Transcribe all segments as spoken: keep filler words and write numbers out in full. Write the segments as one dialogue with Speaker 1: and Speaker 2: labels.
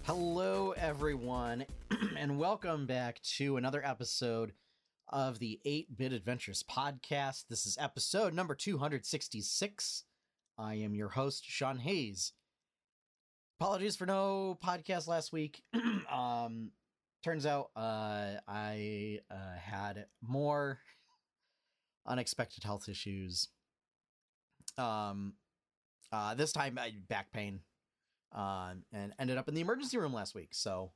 Speaker 1: Hello, everyone, and welcome back to another episode of the eight bit Adventures podcast. This is episode number two hundred sixty-six. I am your host, Sean Hayes. Apologies for no podcast last week. um, turns out uh, I uh, had more unexpected health issues. Um, uh, this time, I had back pain. Um, and ended up in the emergency room last week. So,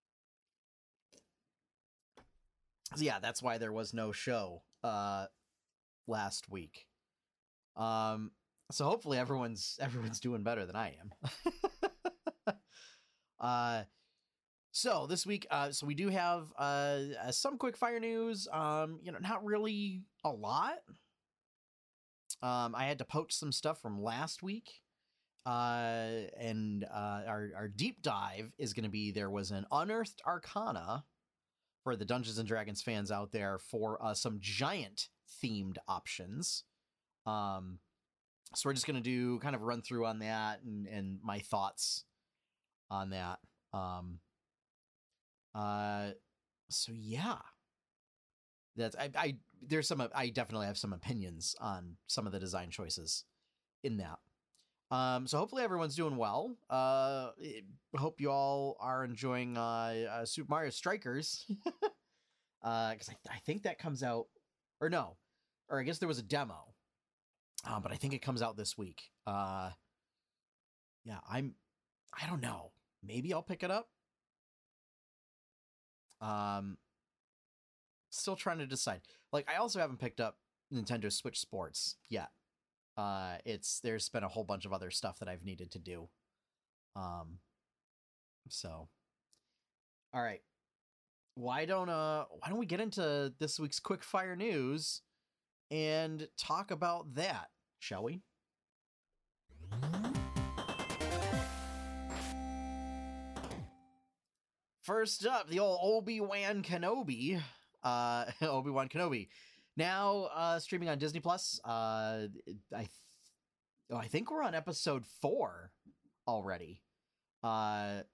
Speaker 1: so yeah, that's why there was no show uh, last week. Um, so hopefully everyone's everyone's doing better than I am. uh, so this week, uh, so we do have uh, uh, some quick fire news. Um, you know, not really a lot. Um, I had to poach some stuff from last week. Uh, and uh, our, our deep dive is going to be, there was an Unearthed Arcana for the Dungeons and Dragons fans out there for uh, some giant themed options. Um, so we're just going to do kind of a run through on that and, and my thoughts on that. Um, uh, so yeah, that's, I, I, there's some, I definitely have some opinions on some of the design choices in that. Um, so hopefully everyone's doing well. Uh, hope you all are enjoying uh, uh, Super Mario Strikers. uh, because I, I think that comes out, or no, or I guess there was a demo. Um, but I think it comes out this week. Uh, yeah, I'm, I don't know. Maybe I'll pick it up. Um, still trying to decide. Like, I also haven't picked up Nintendo Switch Sports yet. Uh, it's, there's been a whole bunch of other stuff that I've needed to do. Um, so, all right. Why don't, uh, why don't we get into this week's quick fire news and talk about that, shall we? First up, the old Obi-Wan Kenobi, uh, Obi-Wan Kenobi. Now, uh, streaming on Disney Plus. Uh, I, th- oh, I think we're on episode four already. Uh,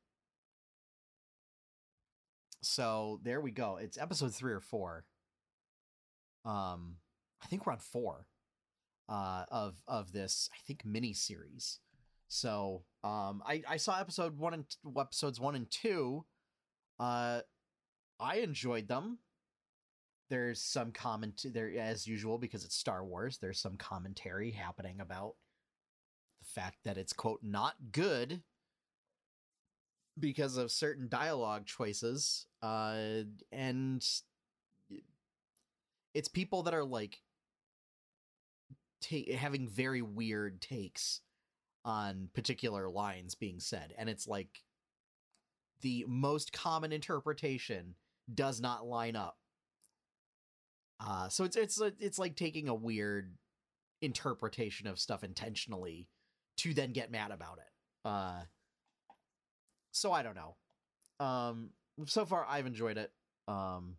Speaker 1: so there we go. It's episode three or four. Um, I think we're on four. Uh, of of this, I think, mini series. So, um, I I saw episode one and t- episodes one and two. Uh, I enjoyed them. There's some comment there, as usual, because it's Star Wars. There's some commentary happening about the fact that it's, quote, not good because of certain dialogue choices. Uh, and it's people that are like ta- having very weird takes on particular lines being said. And it's like the most common interpretation does not line up. Uh, so it's it's it's like taking a weird interpretation of stuff intentionally to then get mad about it. Uh, so I don't know. Um, so far I've enjoyed it. Um,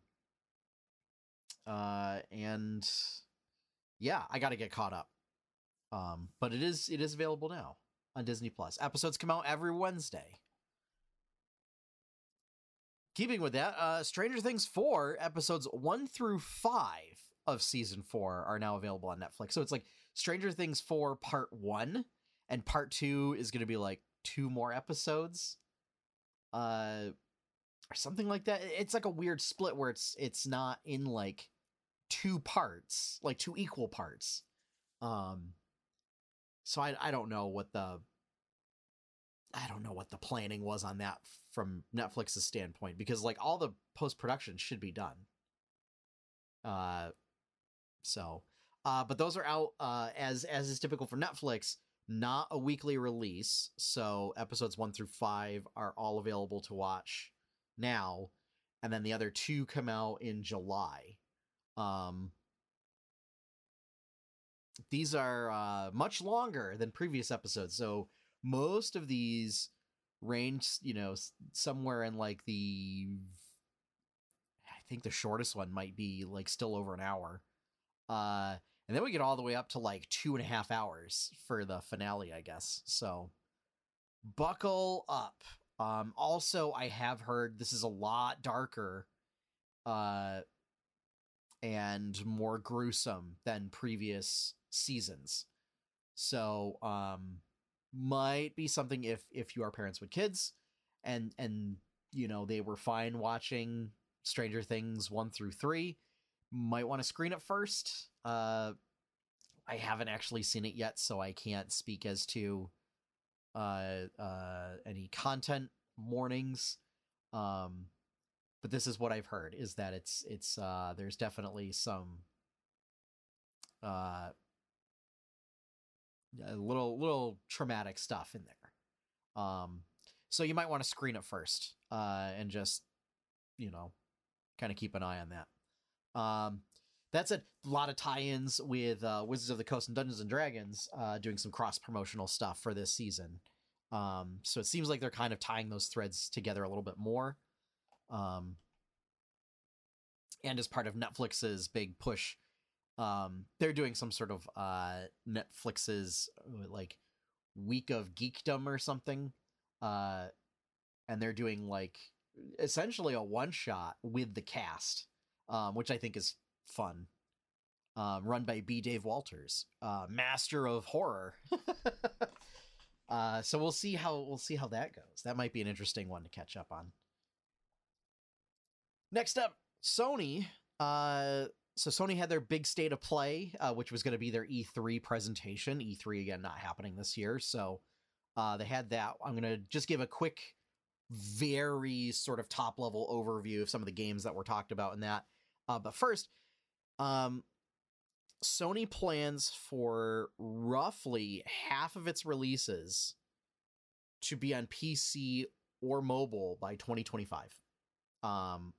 Speaker 1: uh, and yeah, I got to get caught up. Um, but it is it is available now on Disney Plus. Episodes come out every Wednesday. Keeping with that, uh, Stranger Things four, episodes one through five of season four are now available on Netflix. So it's like Stranger Things four part one, and part two is going to be like two more episodes, uh, or something like that. It's like a weird split where it's it's not in like two parts, like two equal parts. Um, so I I don't know what the I don't know what the planning was on that from Netflix's standpoint, because like all the post-production should be done. Uh, so, uh, but those are out, uh, as, as is typical for Netflix, not a weekly release. So episodes one through five are all available to watch now. And then the other two come out in July. Um, these are, uh, much longer than previous episodes. So most of these range, you know, somewhere in like the, I think the shortest one might be like still over an hour. Uh, and then we get all the way up to like two and a half hours for the finale, I guess. So buckle up. Um, also, I have heard this is a lot darker uh, and more gruesome than previous seasons. So, um, might be something if if you are parents with kids, and and you know they were fine watching Stranger Things one through three, might want to screen it first. Uh, I haven't actually seen it yet, so I can't speak as to uh, uh, any content warnings. Um, but this is what I've heard: is that it's it's uh, there's definitely some uh, a little little traumatic stuff in there. Um, so you might want to screen it first, uh, and just you know kind of keep an eye on that. Um, that's a lot of tie-ins with uh, Wizards of the Coast and Dungeons and Dragons uh, doing some cross-promotional stuff for this season. Um, so it seems like they're kind of tying those threads together a little bit more. Um, and as part of Netflix's big push, um, they're doing some sort of uh, Netflix's like week of geekdom or something. Uh, and they're doing like essentially a one-shot with the cast, um, which I think is fun. Um, run by B. Dave Walters, uh, master of horror. uh, so we'll see how we'll see how that goes. That might be an interesting one to catch up on. Next up, Sony. Uh, so Sony had their big state of play, uh, which was going to be their E three presentation. E three again not happening this year, so uh, they had that. I'm going to just give a quick, very sort of top level overview of some of the games that were talked about in that. Uh, but first, um, Sony plans for roughly half of its releases to be on P C or mobile by twenty twenty-five. Um,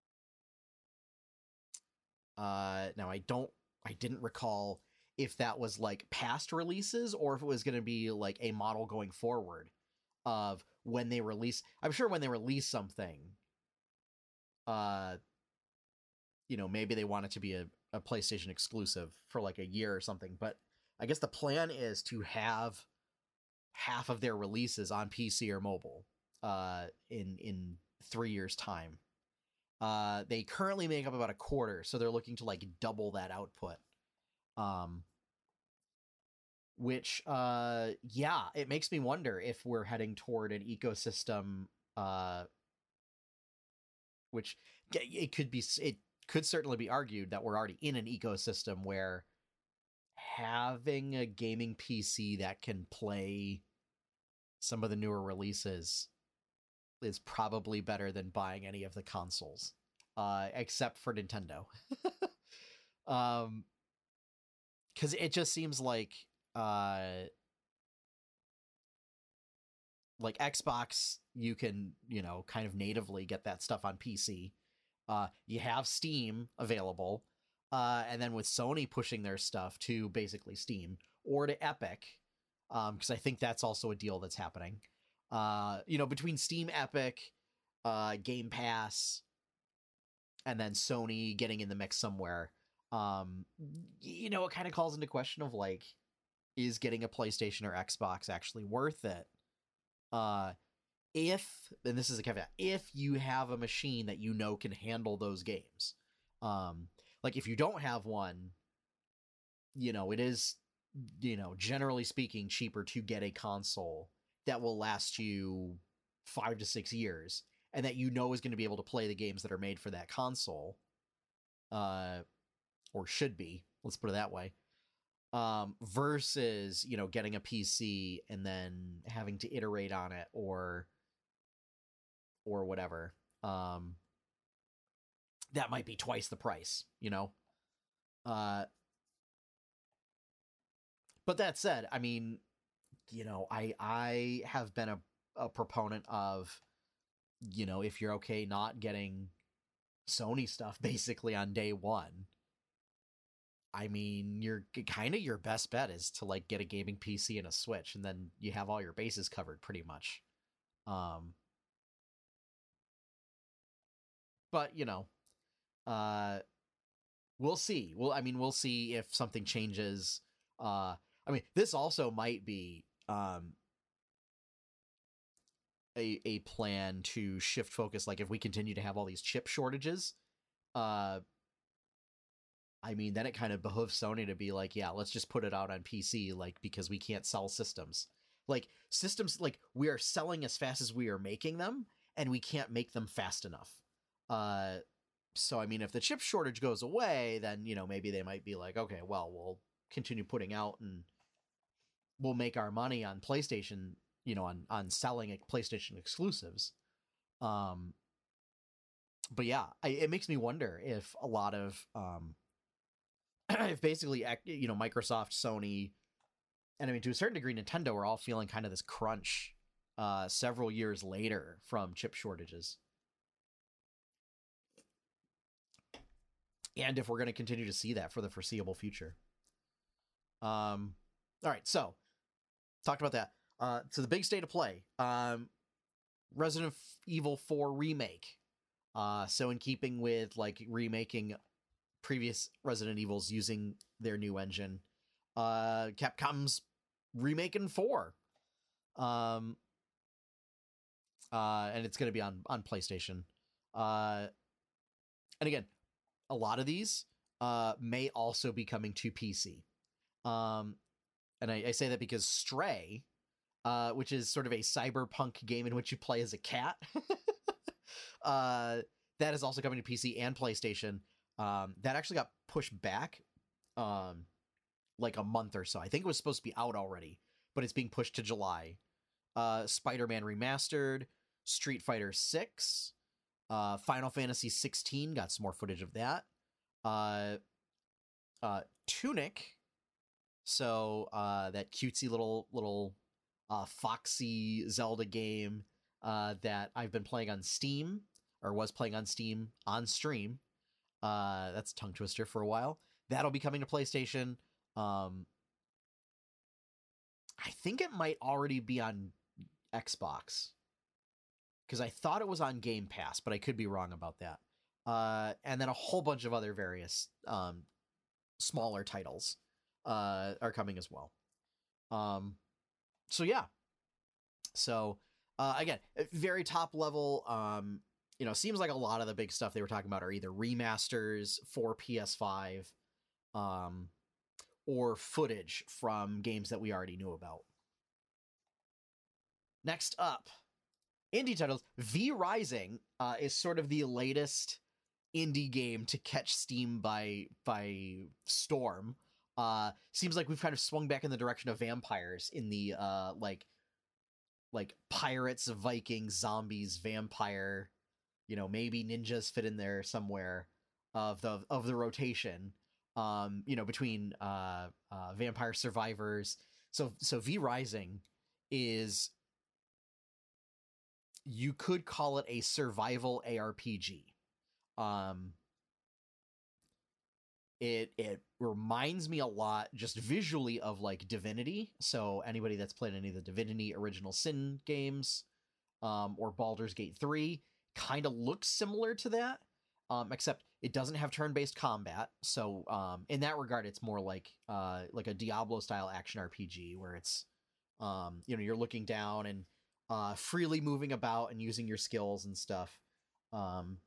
Speaker 1: uh, now I don't, I didn't recall if that was like past releases or if it was going to be like a model going forward of when they release. I'm sure when they release something, uh, you know, maybe they want it to be a, a PlayStation exclusive for like a year or something. But I guess the plan is to have half of their releases on P C or mobile uh, in in three years' time. Uh, they currently make up about a quarter, so they're looking to like double that output. Um, which, uh, yeah, it makes me wonder if we're heading toward an ecosystem, uh, which it could be, it could certainly be argued that we're already in an ecosystem where having a gaming P C that can play some of the newer releases is probably better than buying any of the consoles, uh, except for Nintendo. um, because it just seems like, uh, like Xbox, you can, you know, kind of natively get that stuff on P C. Uh, you have Steam available, uh, and then with Sony pushing their stuff to basically Steam or to Epic, um, because I think that's also a deal that's happening. Uh, you know, between Steam, Epic, uh, Game Pass, and then Sony getting in the mix somewhere, um, you know, it kind of calls into question of like, is getting a PlayStation or Xbox actually worth it? Uh, if, and this is a caveat, if you have a machine that you know can handle those games. Um, like if you don't have one, you know, it is, you know, generally speaking, cheaper to get a console that will last you five to six years and that you know is going to be able to play the games that are made for that console, uh, or should be, let's put it that way. Um, versus, you know, getting a P C and then having to iterate on it or or whatever. Um, that might be twice the price, you know? Uh, but that said, I mean, you know, I I have been a, a proponent of, you know, if you're okay not getting Sony stuff basically on day one, I mean, you're kind of your best bet is to like get a gaming P C and a Switch, and then you have all your bases covered pretty much. Um, but you know, uh, we'll see. Well, I mean, we'll see if something changes. Uh, I mean, this also might be um, a a plan to shift focus. Like if we continue to have all these chip shortages, uh, I mean, then it kind of behooves Sony to be like, yeah, let's just put it out on P C, like because we can't sell systems. Like systems, like we are selling as fast as we are making them, and we can't make them fast enough. Uh, so I mean, if the chip shortage goes away, then you know maybe they might be like, okay, well, we'll continue putting out and we'll make our money on PlayStation, you know, on on selling PlayStation exclusives. Um, but yeah, I, it makes me wonder if a lot of um, if basically you know Microsoft, Sony, and I mean to a certain degree Nintendo are all feeling kind of this crunch uh, several years later from chip shortages. And if we're going to continue to see that for the foreseeable future. Um, all right, so talked about that. Uh, so the big state of play, um, Resident Evil four remake. Uh, so in keeping with like remaking previous Resident Evils using their new engine, uh, Capcom's remaking four. Um, uh, and it's going to be on on PlayStation. Uh, and again, a lot of these uh, may also be coming to P C. Um, and I, I say that because Stray, uh, which is sort of a cyberpunk game in which you play as a cat, uh, that is also coming to P C and PlayStation. Um, that actually got pushed back um, like a month or so. I think it was supposed to be out already, but it's being pushed to July. Uh, Spider-Man Remastered, Street Fighter six, uh, Final Fantasy sixteen, got some more footage of that. Uh, uh, Tunic, so uh, that cutesy little little uh, foxy Zelda game uh, that I've been playing on Steam, or was playing on Steam on stream. Uh, that's a tongue twister for a while. That'll be coming to PlayStation. Um, I think it might already be on Xbox, because I thought it was on Game Pass, but I could be wrong about that. Uh, and then a whole bunch of other various um, smaller titles uh, are coming as well. Um, so yeah. So uh, again, very top level. Um, you know, seems like a lot of the big stuff they were talking about are either remasters for P S five, um, or footage from games that we already knew about. Next up, indie titles. V Rising uh, is sort of the latest indie game to catch steam by by storm. Uh, seems like we've kind of swung back in the direction of vampires in the uh, like like pirates, Vikings, zombies, vampire. You know, maybe ninjas fit in there somewhere of the of the rotation. Um, you know, between uh, uh, Vampire Survivors. So so V Rising is, you could call it a survival A R P G. Um, it it reminds me a lot, just visually, of like Divinity. So anybody that's played any of the Divinity Original Sin games, um, or Baldur's Gate three, kind of looks similar to that, um, except it doesn't have turn-based combat. So um, in that regard, it's more like uh, like a Diablo-style action R P G, where it's um, you know, you're looking down and uh, freely moving about and using your skills and stuff. Um,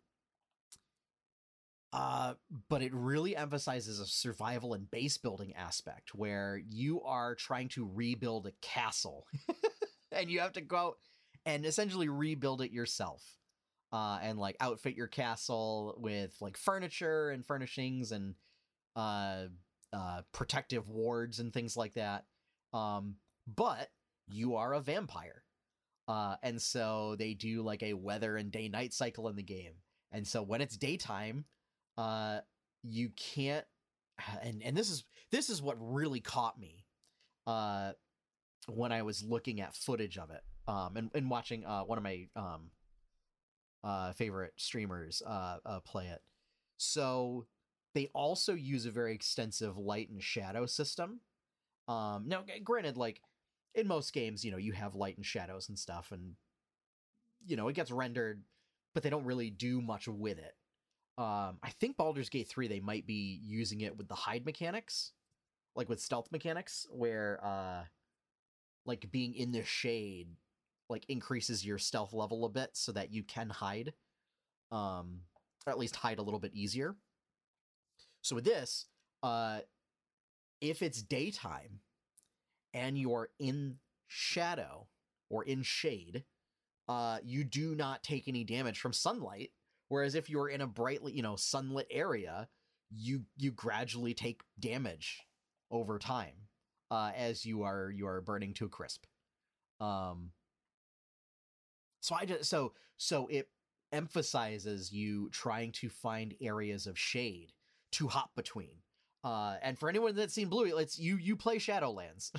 Speaker 1: uh, but it really emphasizes a survival and base building aspect where you are trying to rebuild a castle and you have to go out and essentially rebuild it yourself. Uh, and like outfit your castle with like furniture and furnishings and uh, uh, protective wards and things like that. Um, but you are a vampire. Uh, and so they do like a weather and day night cycle in the game. And so when it's daytime, uh, you can't, and, and this is, this is what really caught me, uh, when I was looking at footage of it, um, and, and watching, uh, one of my, um, uh, favorite streamers, uh, uh, play it. So they also use a very extensive light and shadow system. Um, now granted, like in most games, you know, you have light and shadows and stuff, and, you know, it gets rendered, but they don't really do much with it. Um, I think Baldur's Gate three, they might be using it with the hide mechanics, like with stealth mechanics, where, uh, like being in the shade, like increases your stealth level a bit so that you can hide, um, or at least hide a little bit easier. So with this, uh, if it's daytime and you're in shadow or in shade, uh, you do not take any damage from sunlight. Whereas if you're in a brightly, you know, sunlit area, you you gradually take damage over time uh, as you are you are burning to a crisp. Um, so I just so so it emphasizes you trying to find areas of shade to hop between. Uh, and for anyone that's seen Bluey, it's you you play Shadowlands.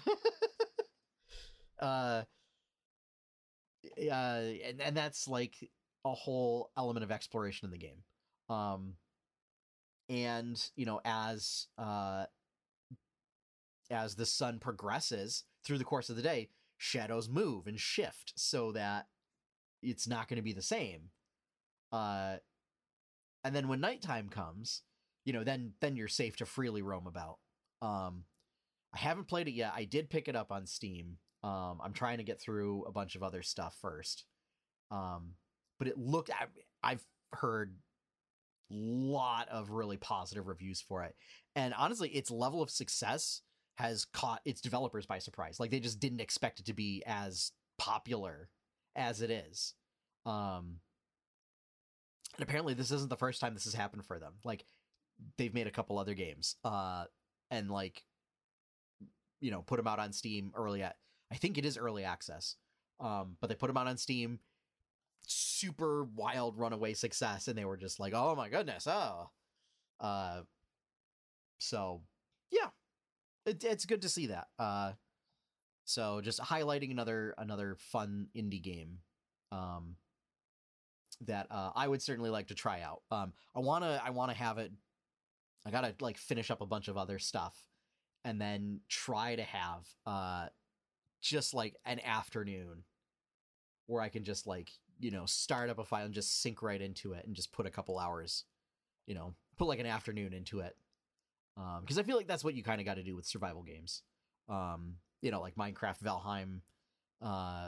Speaker 1: uh, uh, and and that's like a whole element of exploration in the game. Um, and you know, as uh, as the sun progresses through the course of the day, shadows move and shift so that it's not going to be the same. Uh, and then when nighttime comes, you know, then then you're safe to freely roam about. Um, I haven't played it yet. I did pick it up on Steam. Um, I'm trying to get through a bunch of other stuff first. Um, but it looked, I, I've heard a lot of really positive reviews for it. And honestly, its level of success has caught its developers by surprise. Like, they just didn't expect it to be as popular as it is. Um, and apparently this isn't the first time this has happened for them. Like, they've made a couple other games, uh, and like, you know, put them out on Steam early at, I think it is early access. Um, but they put them out on Steam, super wild runaway success, and they were just like, oh my goodness, oh. Uh, so yeah, it, it's good to see that. Uh, so just highlighting another another fun indie game, um, that uh, I would certainly like to try out. Um, I wanna I wanna have it. I gotta like finish up a bunch of other stuff, and then try to have uh, just like an afternoon where I can just like, you know, start up a file and just sink right into it and just put a couple hours, you know, put like an afternoon into it. Um, because I feel like that's what you kind of got to do with survival games. Um, you know, like Minecraft, Valheim, uh,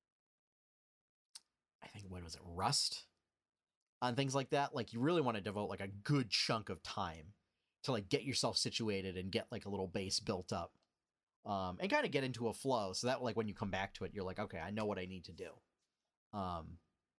Speaker 1: I think, what was it, Rust? On things like that. Like, you really want to devote like a good chunk of time to like get yourself situated and get like a little base built up. Um, and kind of get into a flow so that like when you come back to it, you're like, okay, I know what I need to do. Um,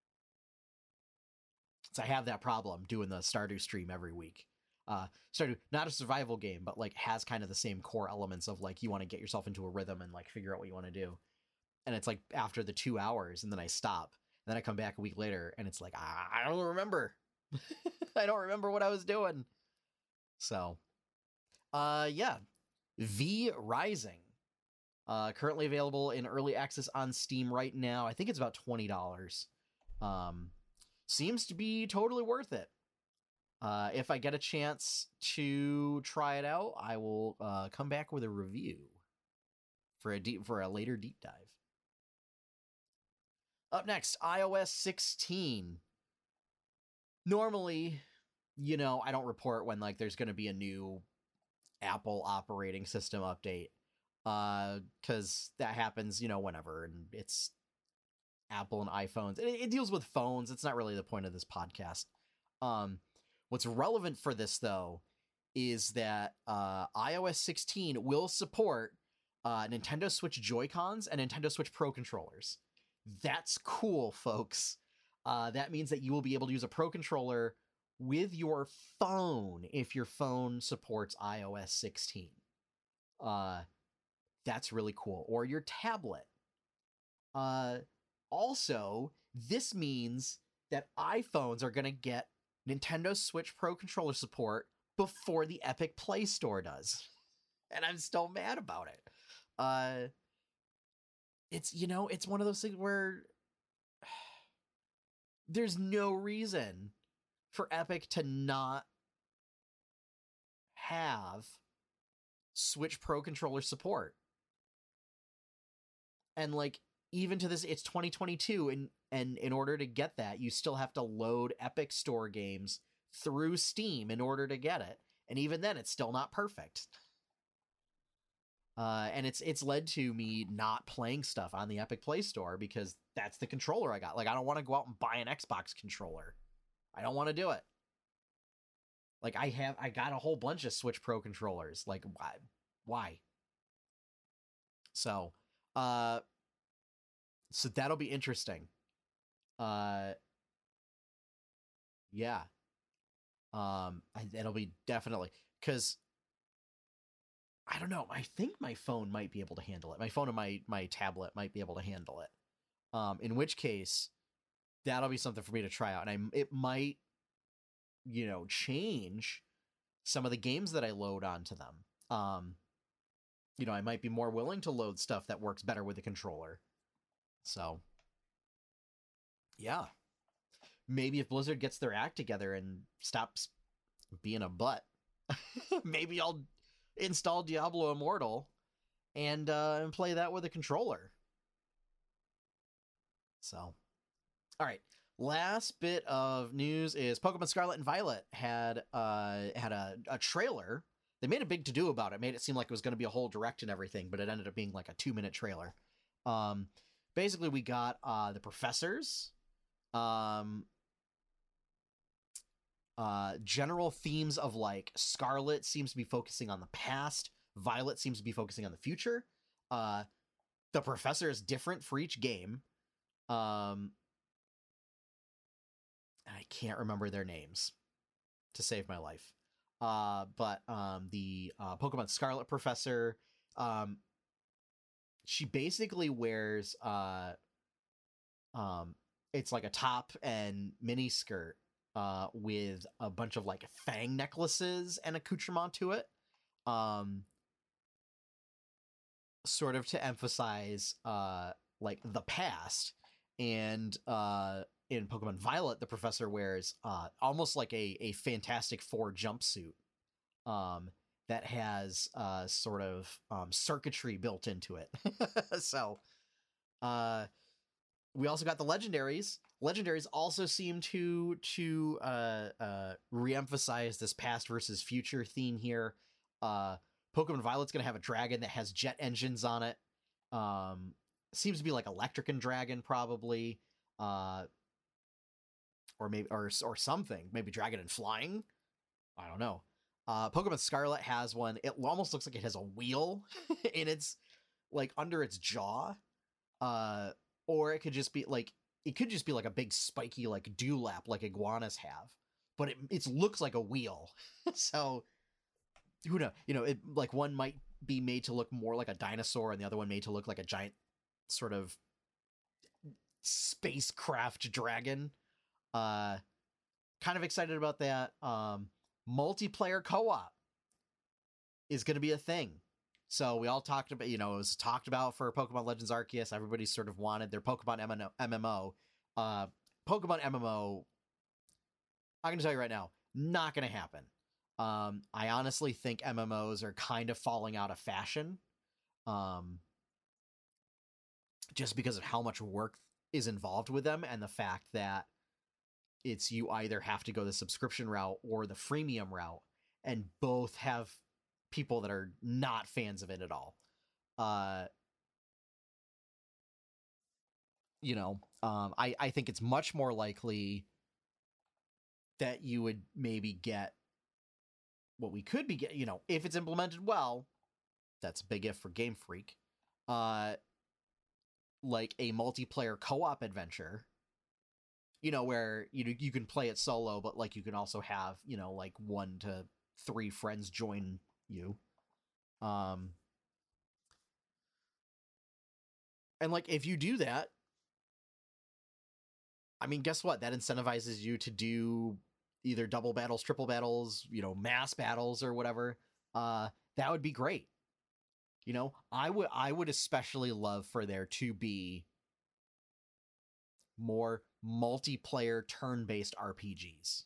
Speaker 1: so I have that problem doing the Stardew stream every week. Uh, Stardew, not a survival game, but like has kind of the same core elements of like, you want to get yourself into a rhythm and like figure out what you want to do. And it's like after the two hours and then I stop, and then I come back a week later and it's like, I, I don't remember. I don't remember what I was doing. So, uh, yeah. V Rising. Uh, currently available in early access on Steam right now. I think it's about twenty dollars. Um, seems to be totally worth it. Uh, if I get a chance to try it out, I will uh, come back with a review for a deep for a later deep dive. Up next, i O S sixteen. Normally, you know, I don't report when like there's going to be a new Apple operating system update, uh because that happens, you know, whenever, and it's Apple and iPhones, and it, it deals with phones. It's not really the point of this podcast. Um what's relevant for this though is that uh i O S sixteen will support uh Nintendo Switch Joy-Cons and Nintendo Switch Pro controllers. That's cool, folks. Uh that means that you will be able to use a Pro controller with your phone if your phone supports i O S sixteen. Uh, that's really cool. Or your tablet. Uh, also, this means that iPhones are going to get Nintendo Switch Pro controller support before the Epic Play Store does. And I'm still mad about it. Uh, it's, you know, it's one of those things where there's no reason for Epic to not have Switch Pro controller support. And like, even to this, it's twenty twenty-two, and and in order to get that, you still have to load Epic Store games through Steam in order to get it. And even then, it's still not perfect. Uh, and it's it's led to me not playing stuff on the Epic Play Store because that's the controller I got. Like, I don't want to go out and buy an Xbox controller. I don't want to do it. Like, I have, I got a whole bunch of Switch Pro controllers. Like, why? Why? So, uh, so that'll be interesting. Uh, yeah. Um, it'll be definitely, because I don't know. I think my phone might be able to handle it. My phone and my my tablet might be able to handle it. Um, in which case, that'll be something for me to try out, and I it might, you know, change some of the games that I load onto them. Um, you know, I might be more willing to load stuff that works better with the controller. So, yeah, maybe if Blizzard gets their act together and stops being a butt, maybe I'll install Diablo Immortal and uh, and play that with a controller. So, all right. Last bit of news is Pokemon Scarlet and Violet had uh had a, a trailer. They made a big to do about it. Made it seem like it was going to be a whole direct and everything, but it ended up being like a two minute trailer. Um, basically, we got uh the professors, um, uh, general themes of like Scarlet seems to be focusing on the past. Violet seems to be focusing on the future. Uh, the professor is different for each game. Um, I can't remember their names to save my life. Uh, but um, the uh, Pokemon Scarlet professor, um, she basically wears uh, um, it's like a top and mini skirt uh, with a bunch of like fang necklaces and accoutrement to it. Um, sort of to emphasize uh, like the past. And uh, in Pokemon Violet, the professor wears uh, almost like a, a Fantastic Four jumpsuit um, that has uh, sort of um, circuitry built into it. So uh, we also got the legendaries. Legendaries also seem to to uh, uh, re-emphasize this past versus future theme here. Uh, Pokemon Violet's going to have a dragon that has jet engines on it. Um, seems to be like Electric and Dragon, probably. Uh, or maybe, or, or something. Maybe Dragon and Flying? I don't know. Uh, Pokemon Scarlet has one. It almost looks like it has a wheel in its, like, under its jaw. Uh, or it could just be, like, it could just be, like, a big spiky, like, dewlap, like iguanas have. But it, it looks like a wheel. So, who knows? You know, it, like, one might be made to look more like a dinosaur, and the other one made to look like a giant sort of spacecraft dragon. Uh, kind of excited about that. Um, multiplayer co-op is going to be a thing. So we all talked about, you know, it was talked about for Pokemon Legends Arceus. Everybody sort of wanted their Pokemon M M O. Uh, Pokemon M M O, I'm going to tell you right now, not going to happen. Um, I honestly think M M Os are kind of falling out of fashion. Um, just because of how much work is involved with them and the fact that it's you either have to go the subscription route or the freemium route, and both have people that are not fans of it at all. Uh, you know, um, I, I think it's much more likely that you would maybe get what we could be get, you know, if it's implemented well, that's a big if for Game Freak, uh, like a multiplayer co-op adventure, you know, where you you can play it solo, but like you can also have, you know, like one to three friends join you. Um, and like if you do that, I mean, guess what? That incentivizes you to do either double battles, triple battles, you know, mass battles or whatever. Uh, that would be great. You know, I would I would especially love for there to be more multiplayer turn-based R P Gs.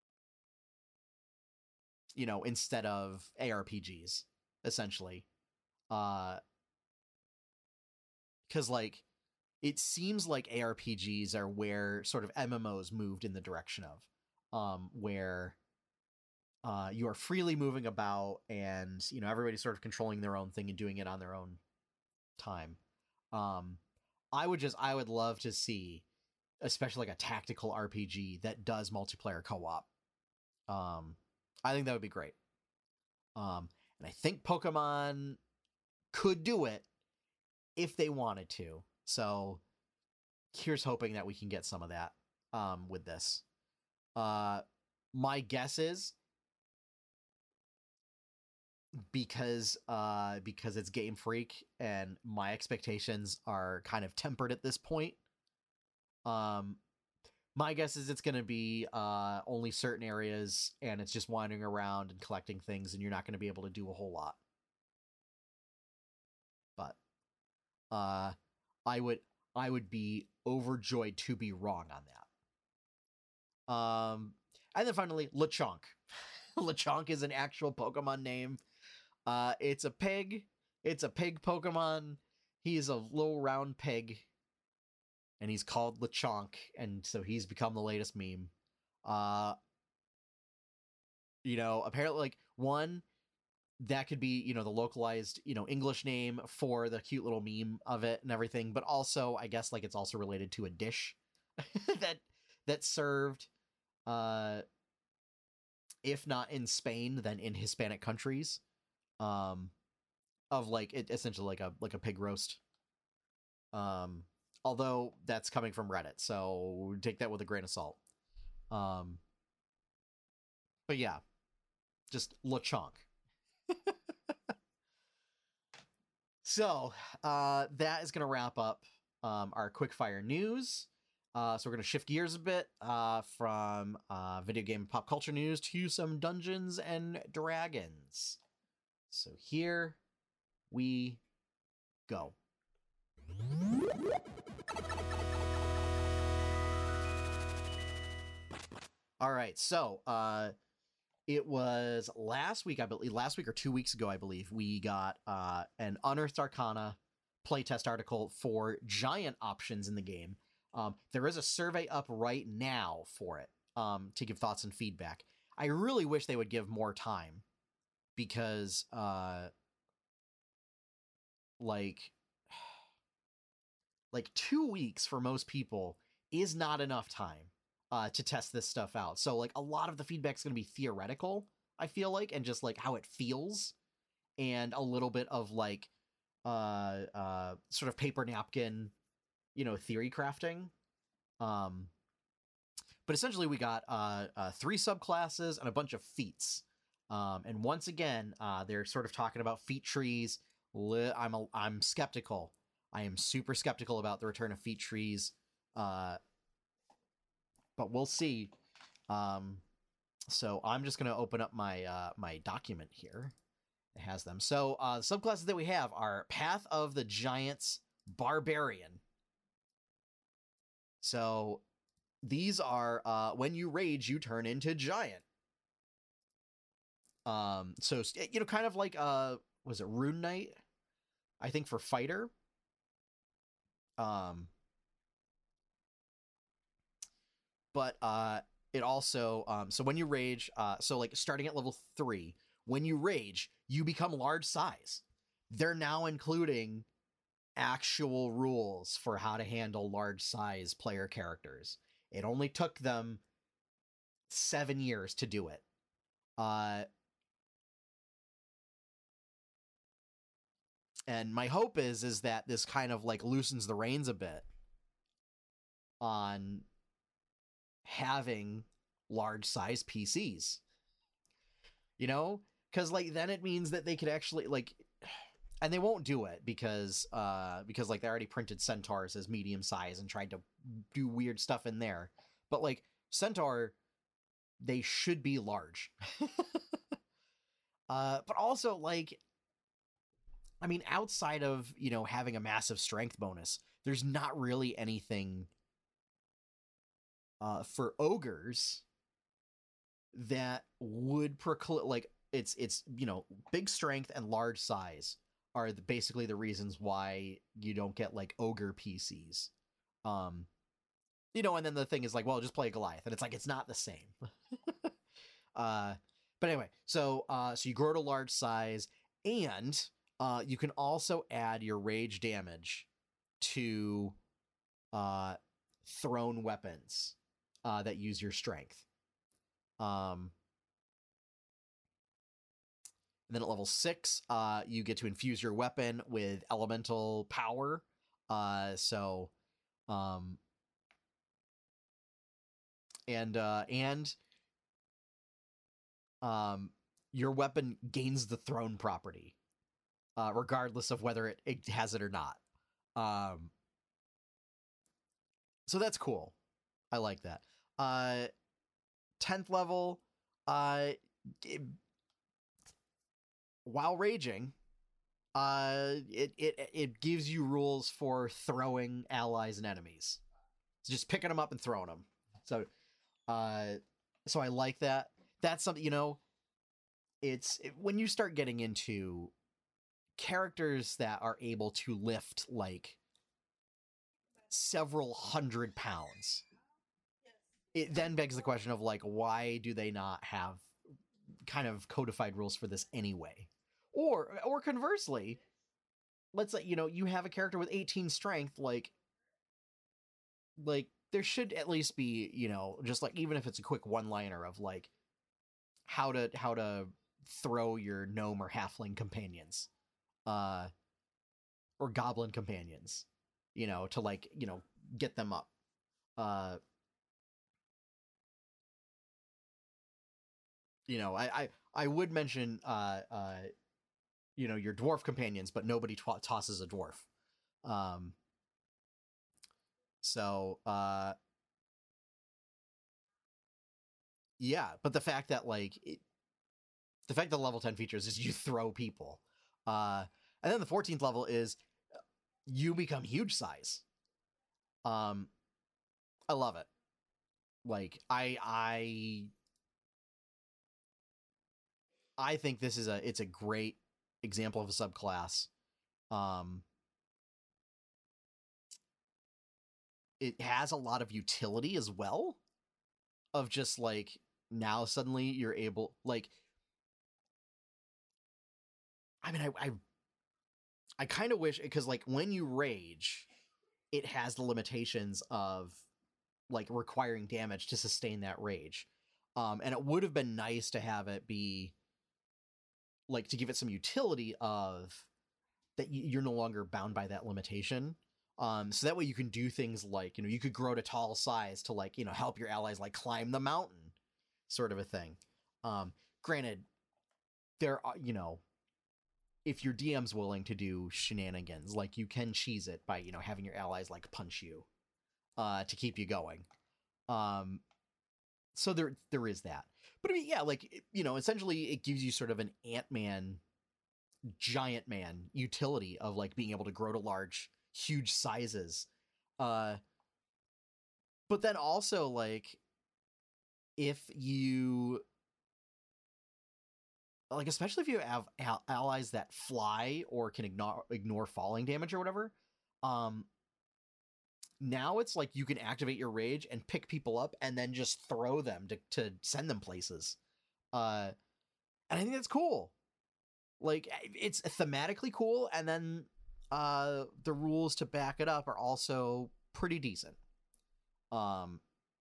Speaker 1: You know, instead of A R P Gs, essentially. Uh, because, like, it seems like A R P Gs are where sort of M M Os moved in the direction of. Um, where uh, you are freely moving about, and you know everybody's sort of controlling their own thing and doing it on their own time. Um, I would just I would love to see, especially like a tactical R P G that does multiplayer co-op. Um, I think that would be great. Um, and I think Pokemon could do it if they wanted to. So here's hoping that we can get some of that um, with this. Uh, my guess is because uh, because it's Game Freak and my expectations are kind of tempered at this point. Um, my guess is it's going to be uh, only certain areas, and it's just wandering around and collecting things, and you're not going to be able to do a whole lot. But uh, I would I would be overjoyed to be wrong on that. Um, and then finally, Lechonk. Lechonk is an actual Pokemon name. Uh, it's a pig. It's a pig Pokemon. He is a little round pig, and he's called Lechonk, and so he's become the latest meme. Uh, you know, apparently, like, one, that could be, you know, the localized, you know, English name for the cute little meme of it and everything, but also, I guess, like, it's also related to a dish that that served, uh, if not in Spain, then in Hispanic countries, um, of, like, it essentially like a like a pig roast. Um, although that's coming from Reddit, so take that with a grain of salt. Um, but yeah, just Lechonk. So uh, that is going to wrap up um, our quickfire news. Uh, so we're going to shift gears a bit uh, from uh, video game and pop culture news to some Dungeons and Dragons. So here we go. All right, so uh, it was last week, I believe, last week or two weeks ago, I believe, we got uh, an Unearthed Arcana playtest article for giant options in the game. Um, there is a survey up right now for it um, to give thoughts and feedback. I really wish they would give more time because, uh, like, like two weeks for most people is not enough time uh, to test this stuff out. So, like, a lot of the feedback is going to be theoretical, I feel like, and just like how it feels, and a little bit of like uh, uh, sort of paper napkin, you know, theory crafting. Um, but essentially, we got uh, uh, three subclasses and a bunch of feats. Um, and once again, uh, they're sort of talking about feat trees. Li- I'm a, I'm skeptical. I am super skeptical about the return of feat trees. Uh, but we'll see. Um, so I'm just going to open up my uh, my document here. It has them. So uh, the subclasses that we have are Path of the Giants Barbarian. So these are uh, when you rage, you turn into giant. Um, so you know, kind of like uh, was it Rune Knight? I think for fighter. Um, but uh, it also um, so when you rage, uh, so like starting at level three, when you rage, you become large size. They're now including actual rules for how to handle large size player characters. It only took them seven years to do it. Uh, and my hope is is that this kind of like loosens the reins a bit on having large size P Cs. You know? Because like then it means that they could actually like, and they won't do it because uh because like they already printed centaurs as medium size and tried to do weird stuff in there. But like centaur, they should be large. uh but also like, I mean, outside of, you know, having a massive strength bonus, there's not really anything uh for ogres that would proclaim like it's it's you know, big strength and large size are the, basically the reasons why you don't get like ogre P Cs. Um, you know, and then the thing is like, well, just play Goliath, and it's like it's not the same. uh, But anyway, so uh, so you grow to large size, and uh, you can also add your rage damage to uh, thrown weapons uh, that use your strength. Um, and then at level six, uh, you get to infuse your weapon with elemental power. Uh, so, um, and uh, and um, your weapon gains the throne property, uh, regardless of whether it, it has it or not. Um, so that's cool. I like that. Uh, tenth level, uh, it, while raging, uh, it, it it gives you rules for throwing allies and enemies. So just picking them up and throwing them. So, uh, so I like that. That's something, you know, it's it, when you start getting into characters that are able to lift like several hundred pounds, it then begs the question of like, why do they not have kind of codified rules for this anyway? Or, or conversely, let's say, you know, you have a character with eighteen strength, like, like there should at least be, you know, just like, even if it's a quick one-liner of like how to, how to throw your gnome or halfling companions, uh, or goblin companions, you know, to like, you know, get them up. Uh, you know, I, I, I would mention, uh, uh, you know, your dwarf companions, but nobody tw- tosses a dwarf. Um, so, uh, yeah, but the fact that like, it, the fact that level ten features is you throw people. Uh, and then the fourteenth level is you become huge size. Um, I love it. Like, I, I, I think this is a, it's a great example of a subclass. Um, it has a lot of utility as well, of just like, now suddenly you're able, like, I mean, I, I, I kind of wish, because like when you rage, it has the limitations of like requiring damage to sustain that rage. Um, and it would have been nice to have it be like, to give it some utility of that you're no longer bound by that limitation. Um, so that way you can do things like, you know, you could grow to tall size to like, you know, help your allies like climb the mountain, sort of a thing. Um, granted, there are, you know, if your D M's willing to do shenanigans, like you can cheese it by, you know, having your allies like punch you, uh, to keep you going. Um, so there, there is that. But I mean, yeah, like, you know, essentially it gives you sort of an Ant-Man, giant man utility of like being able to grow to large, huge sizes. Uh, but then also like, if you like, especially if you have al- allies that fly or can ignore ignore falling damage or whatever, um, now it's like you can activate your rage and pick people up and then just throw them to to send them places. Uh, and I think that's cool. Like, it's thematically cool, and then uh, the rules to back it up are also pretty decent. Um,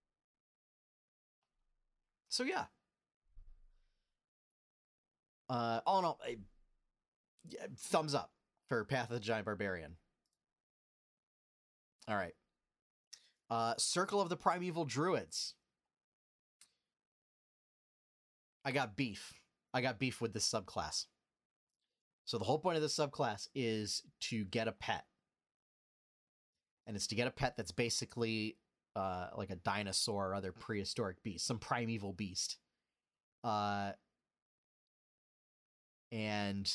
Speaker 1: so yeah. Uh, all in all, I, yeah, thumbs up for Path of the Giant Barbarian. All right. Uh, Circle of the Primeval Druids. I got beef. I got beef with this subclass. So the whole point of this subclass is to get a pet. And it's to get a pet that's basically uh, like a dinosaur or other prehistoric beast, some primeval beast. Uh, and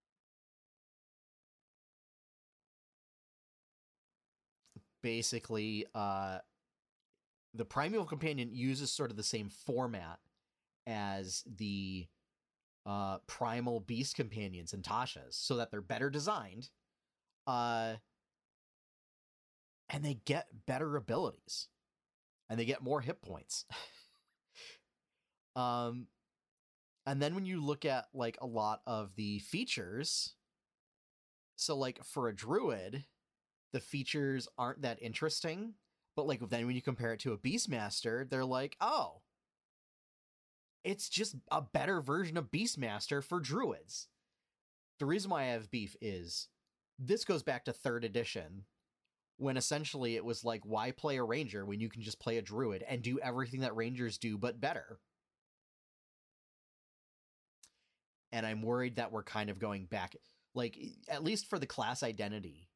Speaker 1: basically, uh, the Primeval Companion uses sort of the same format as the uh, Primal Beast Companions and Tasha's, so that they're better designed, uh, and they get better abilities, and they get more hit points. um, And then when you look at like a lot of the features, so like for a druid, the features aren't that interesting, but like then when you compare it to a Beastmaster, they're like, oh, it's just a better version of Beastmaster for druids. The reason why I have beef is this goes back to third edition, when essentially it was like, why play a ranger when you can just play a druid and do everything that rangers do but better? And I'm worried that we're kind of going back, like, at least for the class identity.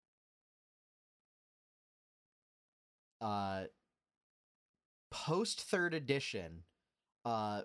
Speaker 1: Uh, post third edition, uh,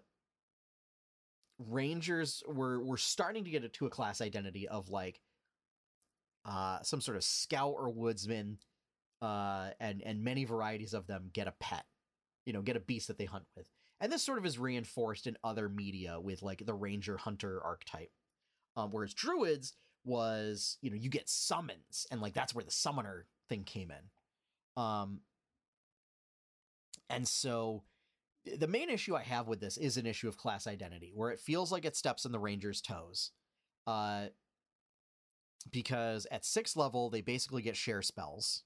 Speaker 1: Rangers were were starting to get it to a class identity of like uh, some sort of scout or woodsman, uh, and and many varieties of them get a pet, you know, get a beast that they hunt with. And this sort of is reinforced in other media with like the ranger hunter archetype. Um, whereas druids was, you know, you get summons, and like that's where the summoner thing came in. Um, and so the main issue I have with this is an issue of class identity, where it feels like it steps in the ranger's toes. Uh, because at sixth level, they basically get share spells.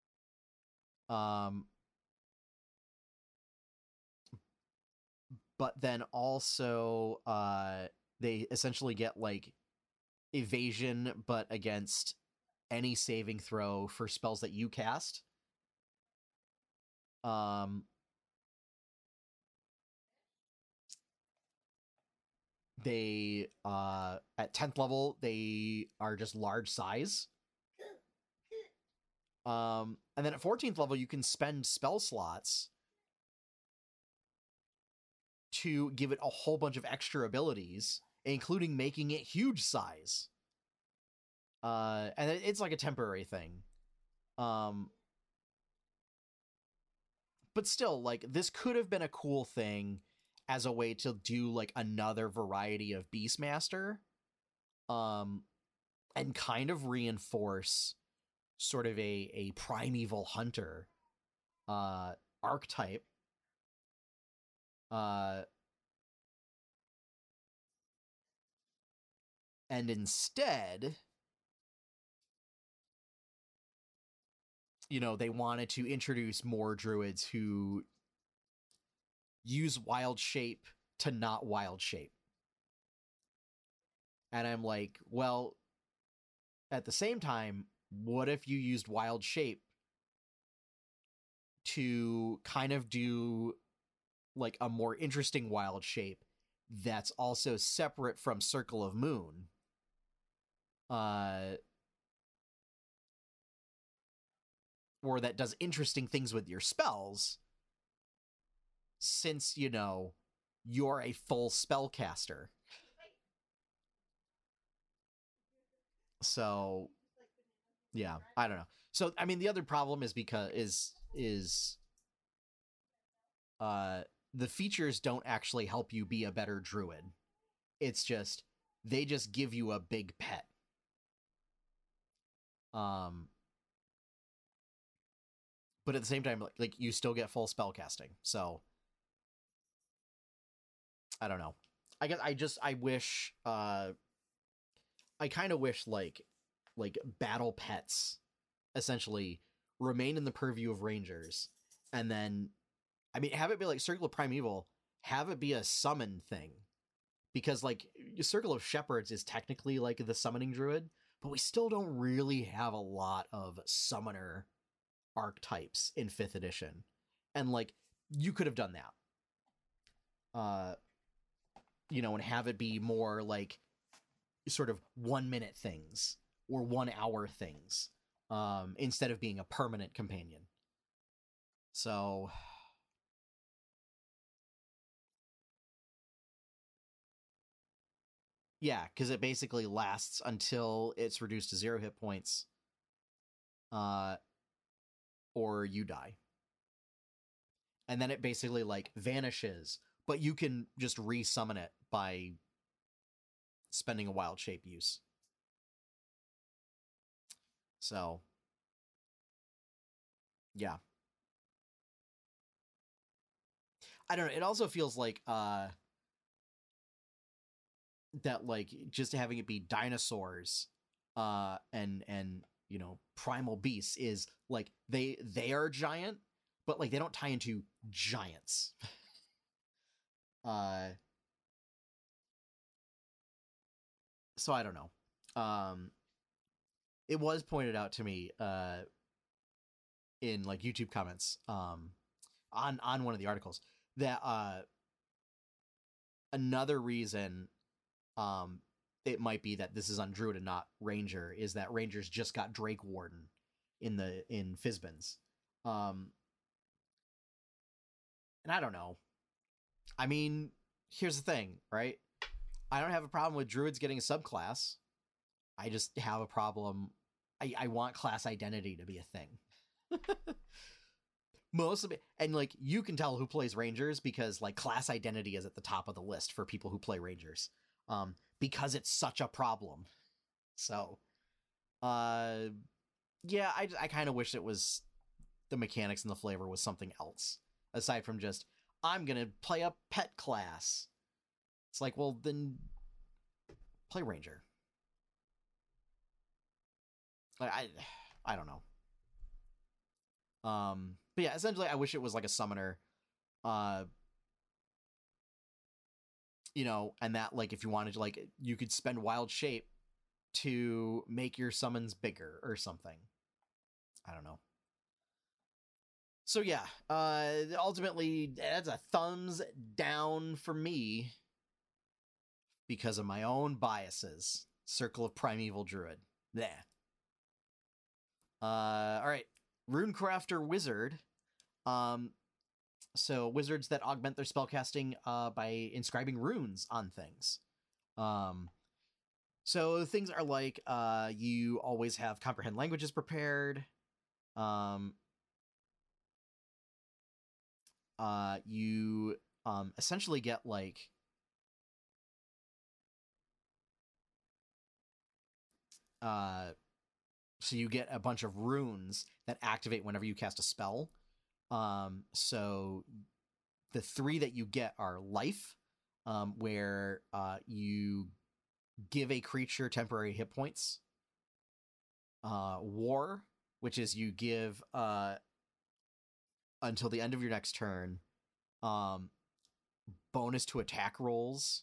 Speaker 1: Um, but then also uh, they essentially get like evasion, but against any saving throw for spells that you cast. Um, they uh, at tenth level they are just large size. Um, and then at fourteenth level, you can spend spell slots to give it a whole bunch of extra abilities, including making it huge size. Uh, and it's like a temporary thing. Um, but still, like, this could have been a cool thing as a way to do like another variety of Beastmaster, um, and kind of reinforce sort of a a primeval hunter uh archetype. Uh, and instead, you know, they wanted to introduce more druids who use wild shape to not wild shape. And I'm like, well, at the same time, what if you used wild shape to kind of do like a more interesting wild shape that's also separate from Circle of Moon? Uh, or that does interesting things with your spells, since, you know, you're a full spellcaster. So, yeah, I don't know. So, I mean, the other problem is because is is uh the features don't actually help you be a better druid. It's just they just give you a big pet. Um, but at the same time, like, like you still get full spell casting. So I don't know. I guess I just I wish uh I kind of wish like like battle pets essentially remain in the purview of rangers, and then I mean have it be like Circle of Primeval, have it be a summon thing, because like Circle of Shepherds is technically like the summoning druid, but we still don't really have a lot of summoner archetypes in fifth edition, and like you could have done that, uh you know, and have it be more like sort of one minute things or one hour things, um instead of being a permanent companion. So yeah, because it basically lasts until it's reduced to zero hit points, uh or you die, and then it basically like vanishes, but you can just re-summon it by spending a wild shape use. So yeah, I don't know, it also feels like uh that like just having it be dinosaurs uh and and you know primal beasts is like they they are giant, but like they don't tie into giants. uh so I don't know. Um it was pointed out to me uh in like YouTube comments um on on one of the articles that uh another reason um it might be that this is on Druid and not Ranger is that Rangers just got Drake Warden in the in Fizban's. Um and I don't know. I mean, here's the thing, right? I don't have a problem with Druids getting a subclass. I just have a problem. I, I want class identity to be a thing. Most of it, and like you can tell who plays Rangers because like class identity is at the top of the list for people who play Rangers, um, because it's such a problem. So, uh, yeah, I I kind of wish it was the mechanics and the flavor was something else aside from just I'm gonna play a pet class. It's like, well, then play Ranger. Like, I I don't know. Um, but yeah, essentially, I wish it was like a summoner, uh, you know, and that like if you wanted to, like, you could spend wild shape to make your summons bigger or something. I don't know. So yeah, uh, ultimately, that's a thumbs down for me because of my own biases. Circle of Primeval Druid. There. Uh, all right, Runecrafter Wizard. Um, so wizards that augment their spellcasting uh, by inscribing runes on things. Um, so things are like uh, you always have comprehend languages prepared. Um, uh, you um, essentially get like uh, so you get a bunch of runes that activate whenever you cast a spell. Um, so the three that you get are life, um, where uh, you give a creature temporary hit points. Uh, war, which is you give uh, until the end of your next turn um, bonus to attack rolls.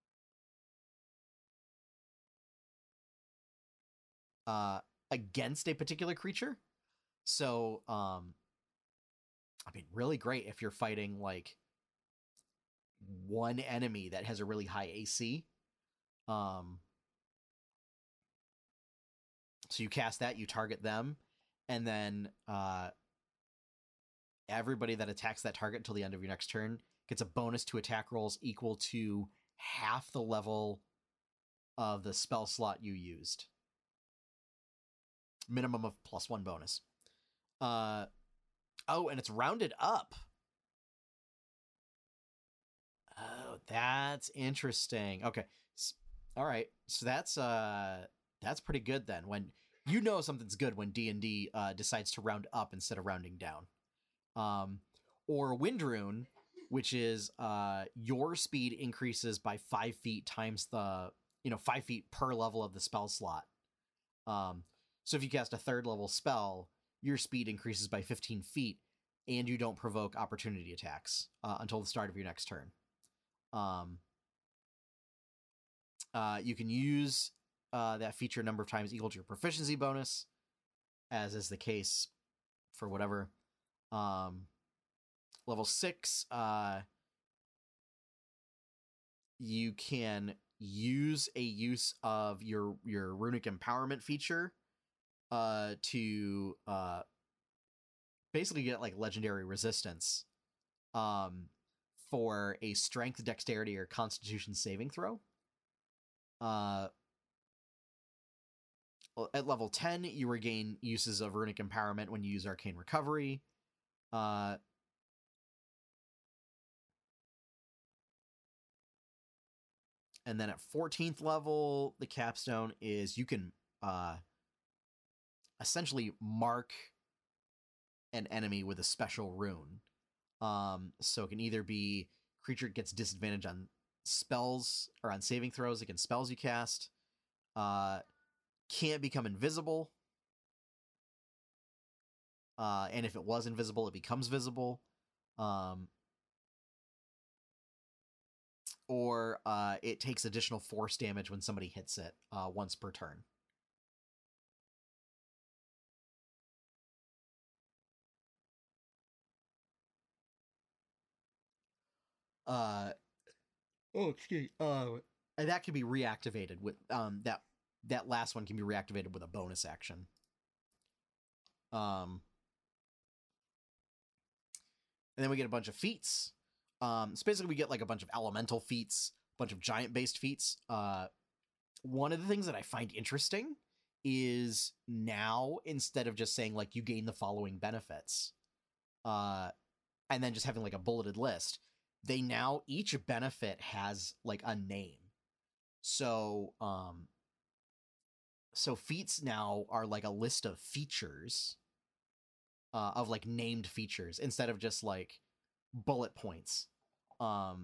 Speaker 1: Uh, against a particular creature. So, um, I mean, really great if you're fighting like one enemy that has a really high A C. Um, so you cast that, you target them, and then uh, everybody that attacks that target until the end of your next turn gets a bonus to attack rolls equal to half the level of the spell slot you used. Minimum of plus one bonus. Uh, oh, and it's rounded up. Oh, that's interesting. Okay. All right. So that's uh that's pretty good then. When you know something's good when D and D uh, decides to round up instead of rounding down. Um, or Windrune, which is uh your speed increases by five feet times the you know five feet per level of the spell slot. Um, so if you cast a third level spell, your speed increases by fifteen feet, and you don't provoke opportunity attacks uh, until the start of your next turn. Um, uh, you can use uh, that feature a number of times equal to your proficiency bonus, as is the case for whatever. Um, level six, uh, you can use a use of your your runic empowerment feature uh, to uh, basically get like legendary resistance um, for a strength, dexterity, or constitution saving throw. Uh, at level ten, you regain uses of runic empowerment when you use arcane recovery. Uh, and then at fourteenth level, the capstone is you can uh, essentially mark an enemy with a special rune. Um, so it can either be creature gets disadvantage on spells or on saving throws against spells you cast. Uh, can't become invisible. Uh, and if it was invisible, it becomes visible. Um, or uh, it takes additional force damage when somebody hits it uh, once per turn. Uh, oh, excuse me. Uh, and that can be reactivated with um that that last one can be reactivated with a bonus action. Um, and then we get a bunch of feats. Um, so basically we get like a bunch of elemental feats, a bunch of giant based feats. Uh, one of the things that I find interesting is now instead of just saying like you gain the following benefits, uh, and then just having like a bulleted list, they now each benefit has like a name. So, um, so feats now are like a list of features, uh, of like named features instead of just like bullet points. Um,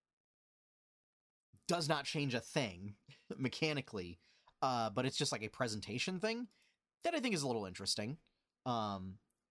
Speaker 1: does not change a thing mechanically, uh, but it's just like a presentation thing that I think is a little interesting. Um,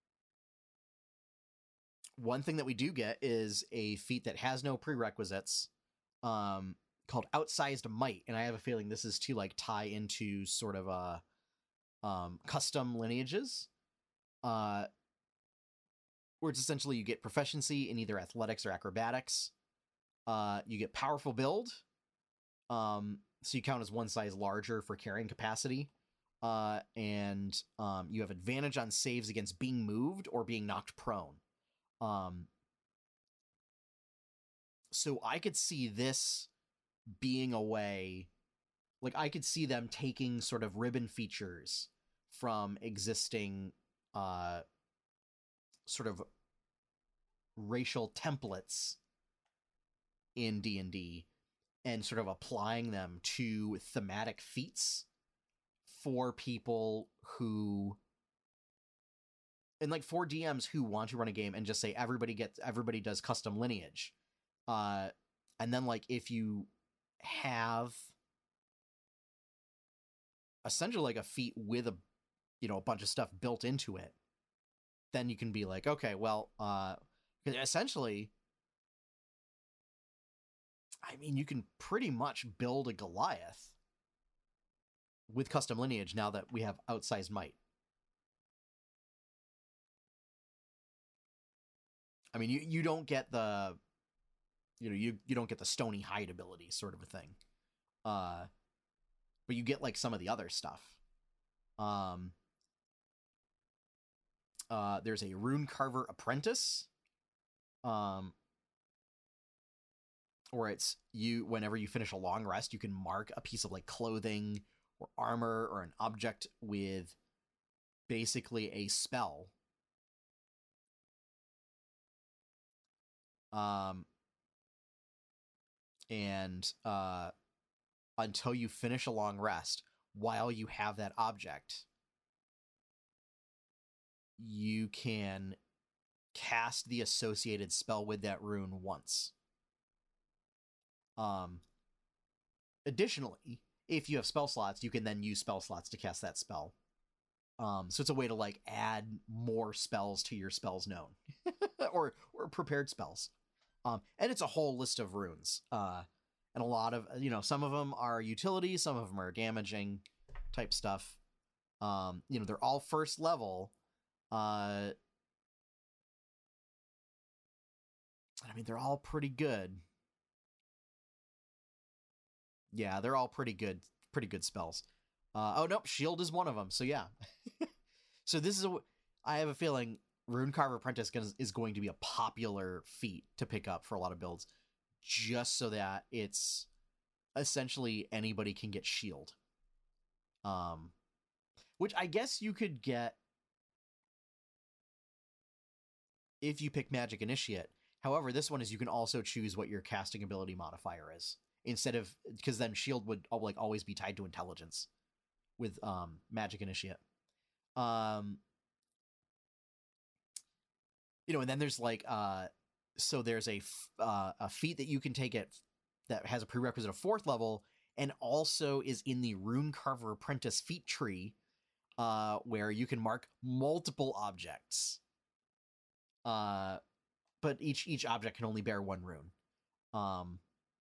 Speaker 1: one thing that we do get is a feat that has no prerequisites, um, called Outsized Might, and I have a feeling this is to like tie into sort of a um, custom lineages, uh, where it's essentially you get proficiency in either athletics or acrobatics. Uh, you get powerful build, um, so you count as one size larger for carrying capacity, uh, and um, you have advantage on saves against being moved or being knocked prone. Um, so I could see this being a way, like I could see them taking sort of ribbon features from existing uh, sort of racial templates in D and D and sort of applying them to thematic feats for people who, and like for D Ms who want to run a game and just say everybody gets everybody does custom lineage, uh, and then like if you have essentially like a feat with a, you know, a bunch of stuff built into it, then you can be like, okay, well, uh, essentially, I mean, you can pretty much build a Goliath with custom lineage now that we have outsized might. I mean, you, you don't get the, you know, you, you don't get the stony hide ability sort of a thing. Uh, but you get like some of the other stuff. Um, uh, there's a Rune Carver Apprentice, um, where it's you, whenever you finish a long rest, you can mark a piece of like clothing or armor or an object with basically a spell. Um, and uh, until you finish a long rest, while you have that object, you can cast the associated spell with that rune once. Um, additionally, if you have spell slots, you can then use spell slots to cast that spell. Um, so it's a way to like add more spells to your spells known, or or prepared spells. Um, and it's a whole list of runes. Uh, and a lot of, you know, some of them are utility, some of them are damaging type stuff. Um, you know, they're all first level. Uh, I mean, they're all pretty good. Yeah, they're all pretty good, pretty good spells. Uh, oh, nope, shield is one of them. So yeah. So this is a, I have a feeling Rune Carver Apprentice is going to be a popular feat to pick up for a lot of builds, just so that it's essentially anybody can get shield. Um, which I guess you could get if you pick Magic Initiate. However, this one is you can also choose what your casting ability modifier is instead of, because then shield would like always be tied to intelligence with um, Magic Initiate. Um, you know, and then there's like, uh, so there's a uh, a feat that you can take at that has a prerequisite of fourth level, and also is in the Runecarver Apprentice feat tree, uh, where you can mark multiple objects. Uh, but each each object can only bear one rune. Um,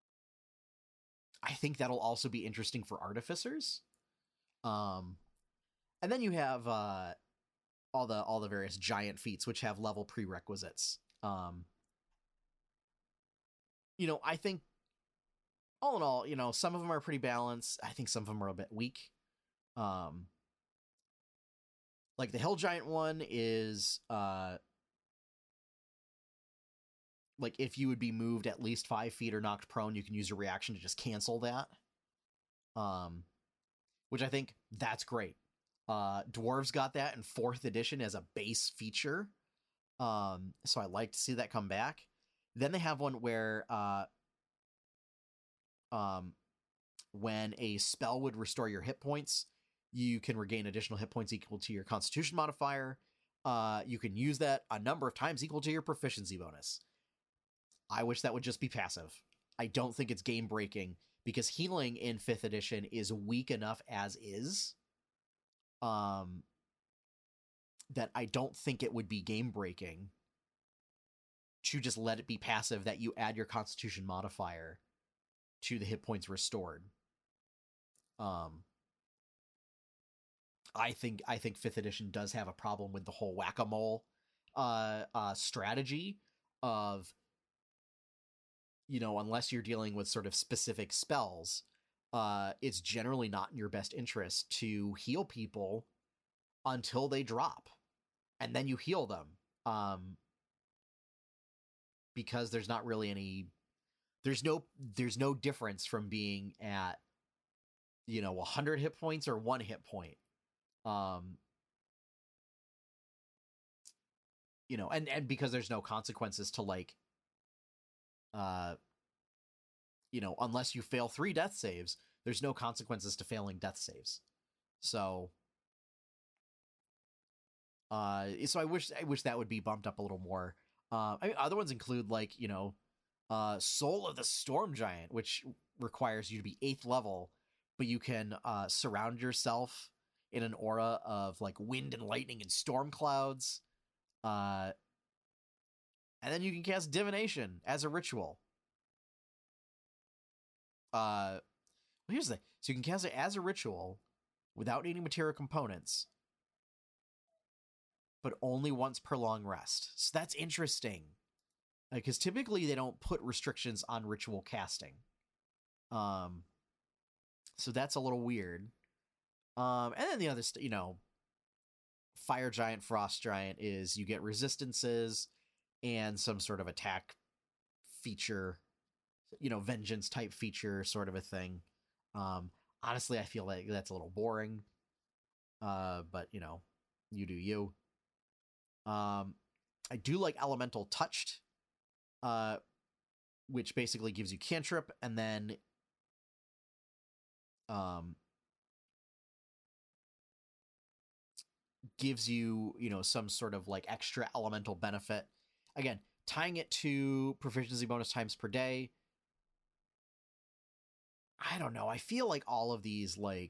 Speaker 1: I think that'll also be interesting for artificers. Um, and then you have uh, all the all the various giant feats, which have level prerequisites. Um, you know, I think all in all, you know, some of them are pretty balanced. I think some of them are a bit weak. Um, like the Hill Giant one is uh, like if you would be moved at least five feet or knocked prone, you can use your reaction to just cancel that. Um, which I think that's great. Uh, Dwarves got that in fourth edition as a base feature. Um, so I like to see that come back. Then they have one where uh, um, when a spell would restore your hit points, you can regain additional hit points equal to your Constitution modifier. Uh, you can use that a number of times equal to your proficiency bonus. I wish that would just be passive. I don't think it's game breaking because healing in fifth edition is weak enough as is. Um, that I don't think it would be game breaking to just let it be passive that you add your Constitution modifier to the hit points restored. Um, I think I think fifth edition does have a problem with the whole whack-a-mole uh, uh, strategy of, you know, unless you're dealing with sort of specific spells, uh, it's generally not in your best interest to heal people until they drop, and then you heal them. Um, because there's not really any, there's no, there's no difference from being at, you know, one hundred hit points or one hit point. Um, you know, and, and because there's no consequences to like, uh, you know, unless you fail three death saves, there's no consequences to failing death saves. So, uh, so I wish, I wish that would be bumped up a little more. Uh, I mean, other ones include like, you know, uh, Soul of the Storm Giant, which requires you to be eighth level, but you can uh, surround yourself in an aura of like wind and lightning and storm clouds. Uh, and then you can cast Divination as a ritual. Uh, well, here's the thing. So you can cast it as a ritual without needing material components, but only once per long rest. So that's interesting. Because typically they don't put restrictions on ritual casting. Um, so that's a little weird. Um, and then the other, st- you know, Fire Giant, Frost Giant is you get resistances and some sort of attack feature, you know, vengeance type feature sort of a thing. Um, honestly, I feel like that's a little boring. Uh, but, you know, you do you. Um, I do like Elemental Touched, uh, which basically gives you cantrip and then um, gives you, you know, some sort of like extra elemental benefit. Again, tying it to proficiency bonus times per day. I don't know. I feel like all of these, like,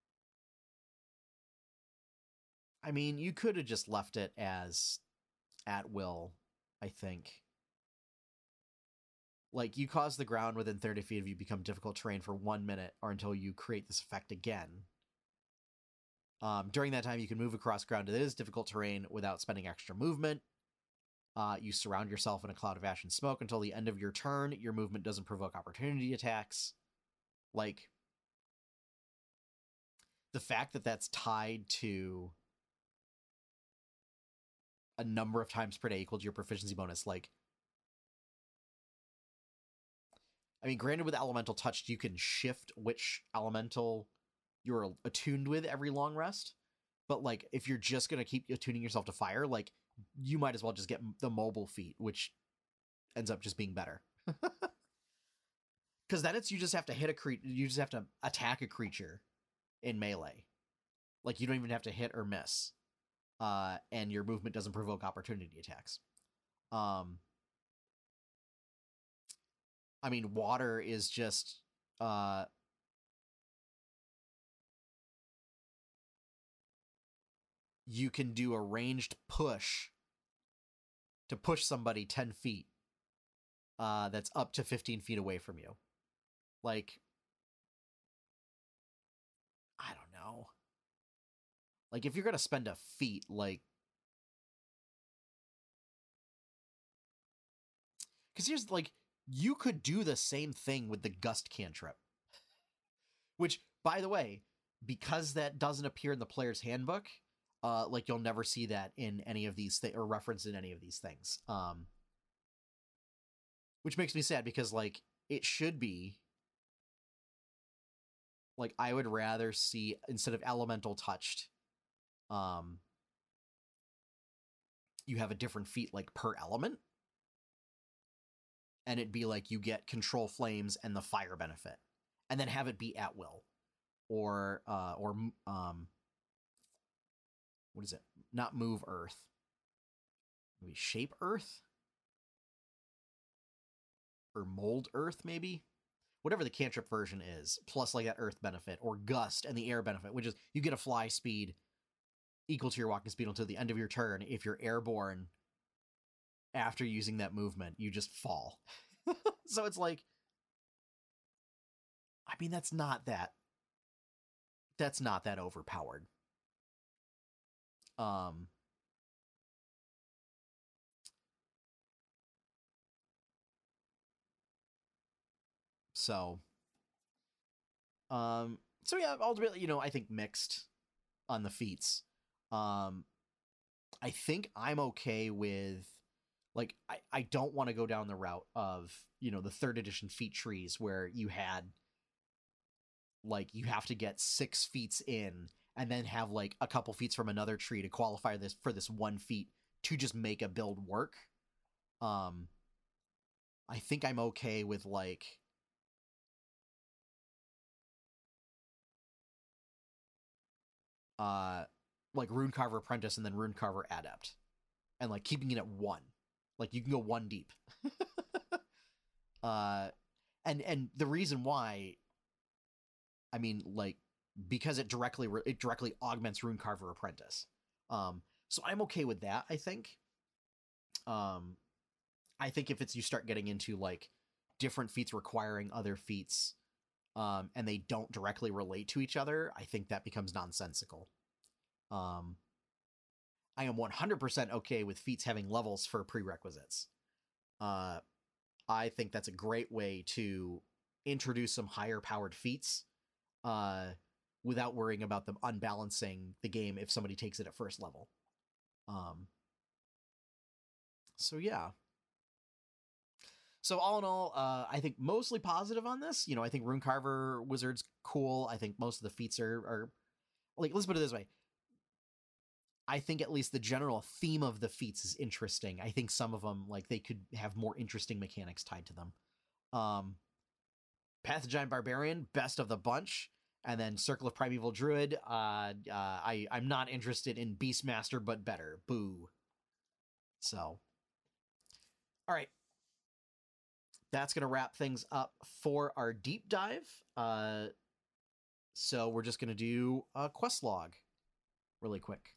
Speaker 1: I mean, you could have just left it as at will, I think. Like, you cause the ground within thirty feet of you become difficult terrain for one minute or until you create this effect again. Um, during that time, you can move across ground that is difficult terrain without spending extra movement. Uh, you surround yourself in a cloud of ash and smoke until the end of your turn. Your movement doesn't provoke opportunity attacks. Like, the fact that that's tied to a number of times per day equal to your proficiency bonus, like, I mean, granted with Elemental Touched, you can shift which elemental you're attuned with every long rest, but, like, if you're just going to keep attuning yourself to fire, like, you might as well just get the mobile feat, which ends up just being better. Because then it's, you just have to hit a cre- you just have to attack a creature in melee. Like, you don't even have to hit or miss. Uh, and your movement doesn't provoke opportunity attacks. Um, I mean, water is just uh you can do a ranged push to push somebody ten feet uh that's up to fifteen feet away from you. Like, I don't know. Like, if you're gonna spend a feat, like, because here's, like, you could do the same thing with the gust cantrip, which, by the way, because that doesn't appear in the player's handbook, uh like, you'll never see that in any of these things, or referenced in any of these things, um which makes me sad, because, like, it should be, like, I would rather see, instead of elemental touched, um you have a different feat, like, per element, and it'd be like you get control flames and the fire benefit, and then have it be at will, or uh or um what is it, not move earth, maybe shape earth, or mold earth, maybe, whatever the cantrip version is, plus, like, that earth benefit, or gust and the air benefit, which is you get a fly speed equal to your walking speed until the end of your turn. If you're airborne after using that movement, you just fall. So it's like, I mean, that's not that that's not that overpowered. Um so um so yeah, ultimately, you know, I think mixed on the feats. Um I think I'm okay with, like, I, I don't want to go down the route of, you know, the third edition feat trees where you had, like, you have to get six feats in and then have, like, a couple feats from another tree to qualify this for this one feat to just make a build work. Um, I think I'm okay with, like, uh, like Runecarver Apprentice and then Runecarver Adept, and, like, keeping it at one. Like, you can go one deep. uh, and and the reason why, I mean, like, because it directly it directly augments Runecarver Apprentice. Um, so I'm okay with that, I think. Um, I think if it's, you start getting into, like, different feats requiring other feats, um, and they don't directly relate to each other, I think that becomes nonsensical. Um, I am one hundred percent okay with feats having levels for prerequisites. Uh, I think that's a great way to introduce some higher powered feats, uh, without worrying about them unbalancing the game if somebody takes it at first level. Um, so yeah. So all in all, uh, I think mostly positive on this. You know, I think Runecarver Wizard's cool. I think most of the feats are, are like, let's put it this way. I think at least the general theme of the feats is interesting. I think some of them, like, they could have more interesting mechanics tied to them. Um, Path of Giant Barbarian, best of the bunch. And then Circle of Primeval Druid, uh, uh, I, I'm not interested in Beastmaster, but better. Boo. So, all right. That's going to wrap things up for our deep dive. Uh, so we're just going to do a quest log really quick.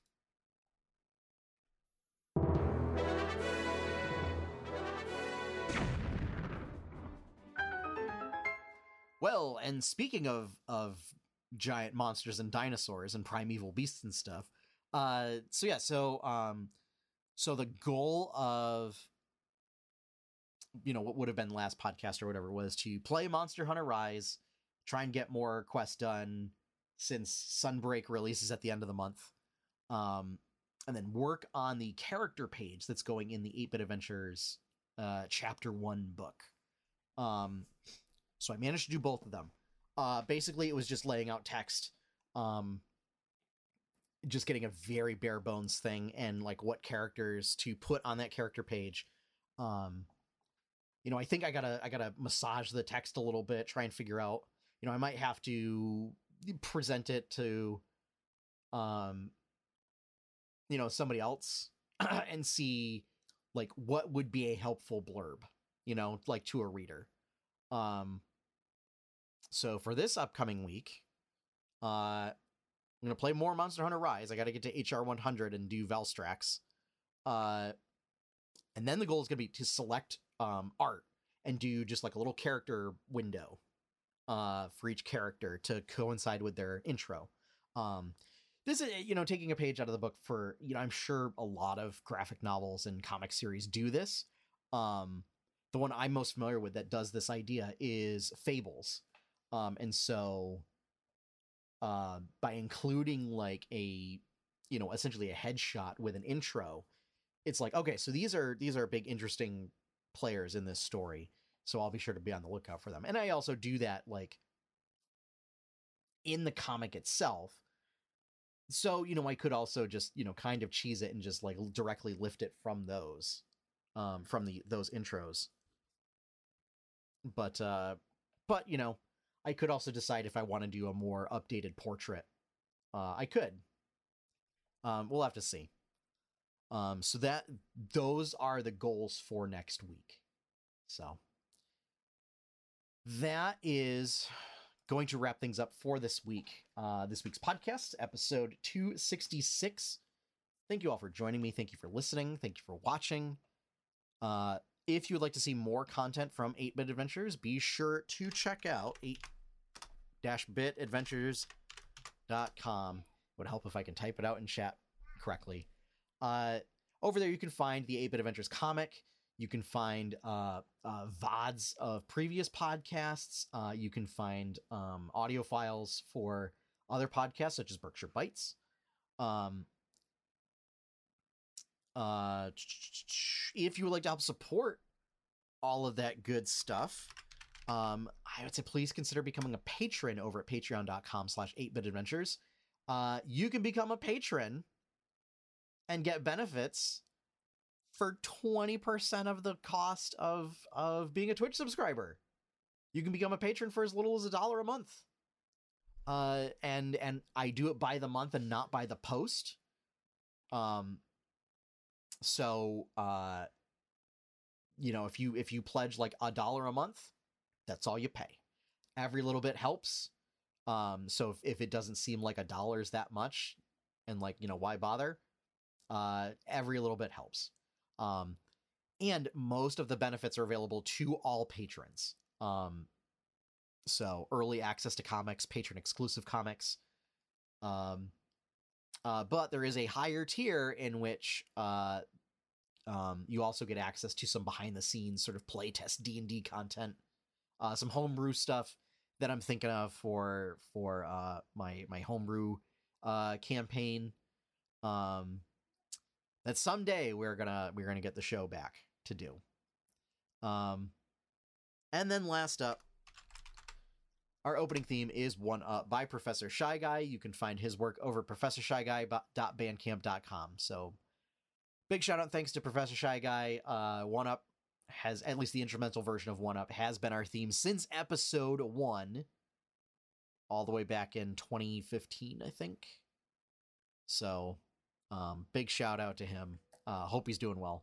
Speaker 1: Well, and speaking of of giant monsters and dinosaurs and primeval beasts and stuff, uh, so yeah, so um, so the goal of, you know, what would have been last podcast or whatever was to play Monster Hunter Rise, try and get more quests done since Sunbreak releases at the end of the month, um, and then work on the character page that's going in the eight-Bit Adventures uh, Chapter One book. Um, so I managed to do both of them. Uh, basically, it was just laying out text, um, just getting a very bare bones thing, and, like, what characters to put on that character page. Um, you know, I think I gotta I gotta massage the text a little bit, try and figure out. You know, I might have to present it to, um, you know, somebody else and see, like, what would be a helpful blurb, you know, like, to a reader. Um, so for this upcoming week, uh, I'm gonna play more Monster Hunter Rise. I got to get to H R one hundred and do Velstrax. Uh, and then the goal is gonna be to select um art and do just like a little character window, uh, for each character to coincide with their intro. Um, this is, you know, taking a page out of the book for, you know, I'm sure a lot of graphic novels and comic series do this. Um, the one I'm most familiar with that does this idea is Fables. Um, and so uh, by including like a, you know, essentially a headshot with an intro, it's like, okay, so these are these are big, interesting players in this story. So I'll be sure to be on the lookout for them. And I also do that like in the comic itself. So, you know, I could also just, you know, kind of cheese it and just like directly lift it from those, um, from the those intros. But, uh, but, you know, I could also decide if I want to do a more updated portrait. Uh, I could. Um, we'll have to see. Um, so that, those are the goals for next week. So that is going to wrap things up for this week. Uh, this week's podcast, episode two sixty-six. Thank you all for joining me. Thank you for listening. Thank you for watching. Uh, if you would like to see more content from eight bit Adventures, be sure to check out eight bit adventures dot com. It would help if I can type it out in chat correctly. Uh, over there, you can find the eight bit Adventures comic. You can find uh, uh, V O Ds of previous podcasts. Uh, you can find um, audio files for other podcasts, such as Berkshire Bites. Um, uh, if you would like to help support all of that good stuff, um, I would say please consider becoming a patron over at patreon.com slash 8bitadventures. Uh, you can become a patron and get benefits for twenty percent of the cost of, of being a Twitch subscriber. You can become a patron for as little as a dollar a month. Uh, and, and I do it by the month and not by the post. Um, so, uh, you know, if you, if you pledge like a dollar a month, that's all you pay. Every little bit helps. Um, so if, if it doesn't seem like a dollar is that much and like, you know, why bother? Uh, every little bit helps. Um, and most of the benefits are available to all patrons. Um, so early access to comics, patron exclusive comics. Um, uh, but there is a higher tier in which, uh, um, you also get access to some behind the scenes sort of playtest D and D content, uh, some homebrew stuff that I'm thinking of for, for, uh, my, my homebrew, uh, campaign. Um, that someday we're gonna we're gonna get the show back to do. Um, and then last up, our opening theme is One Up by Professor Shy Guy. You can find his work over at professor shy guy dot bandcamp dot com. So big shout out, thanks to Professor Shy Guy. Uh, One Up has, at least the instrumental version of One Up has been our theme since episode one, all the way back in twenty fifteen, I think. So. Um, big shout out to him. Uh, hope he's doing well.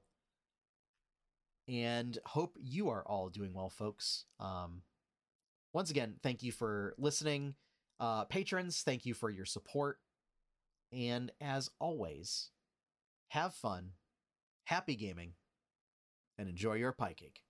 Speaker 1: And hope you are all doing well, folks. Um, once again, thank you for listening. Uh, patrons, thank you for your support. And as always, have fun, happy gaming, and enjoy your pie cake.